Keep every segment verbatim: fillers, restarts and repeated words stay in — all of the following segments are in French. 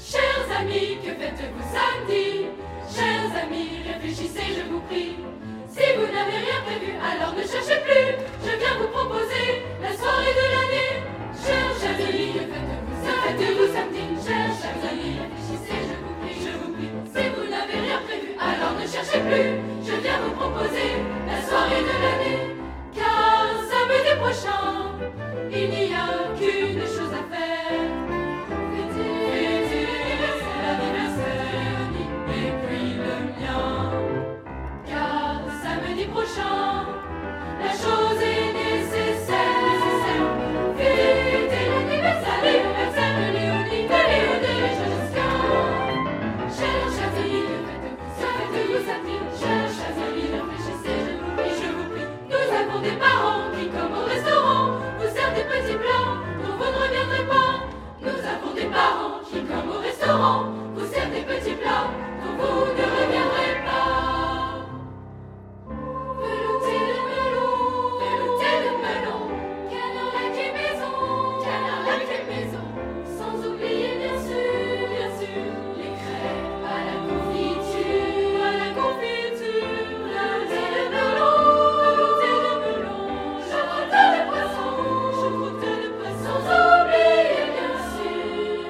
Chers amis, que faites-vous samedi? Chers amis, réfléchissez, je vous prie. Si vous n'avez rien prévu, alors ne cherchez plus. Je viens vous proposer la soirée de l'année. Chers amis, que faites-vous samedi? Faites-vous samedi? Chers, chers amis, réfléchissez, je vous prie, je vous prie. Si vous n'avez rien prévu, alors ne cherchez plus. Je viens vous proposer la soirée de l'année. Car samedi prochain, il n'y a qu'une chose à faire. Fêter l'anniversaire et puis le mien. Car samedi prochain, la chose est nécessaire. nécessaire. Fêter l'anniversaire, l'anniversaire de Léonie, de Léonie et Josquin. Chers, chers amis, que faites-vous samedi? Chers, chers amis, réfléchissez, je vous prie, je vous prie. Nous avons des parents qui, comme au restaurant, vous servent des petits plats dont vous ne reviendrez pas. Nous avons des parents qui, comme au restaurant, vous servent des petits plats dont vous ne reviendrez pas. Velouté de melon, velouté de melon, canard laqué maison, canard laqué maison, sans oublier bien sûr, bien sûr, les crêpes à la confiture, à la confiture, velouté de melon, velouté de melon, choucroute de poisson, choucroute de poisson, sans oublier bien sûr,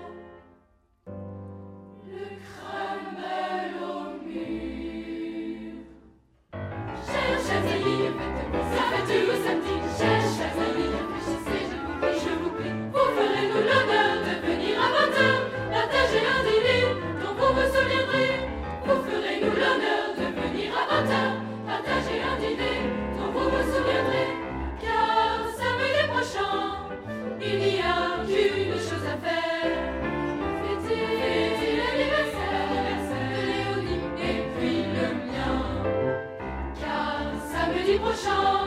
le crumble au mur. Chers, chers amis, faites-vous samedi? Chers, chers amis, réfléchissez, je vous prie, je vous prie. Vous ferez-nous l'honneur de venir à vingt heures partager un dîner dont vous vous souviendrez. Vous ferez-nous l'honneur de venir à vingt heures partager un dîner dont vous vous souviendrez. Car samedi prochain, il n'y a qu'une chose à faire. Fêter, fêter l'anniversaire, l'anniversaire de Léonie et puis le mien. Car samedi prochain,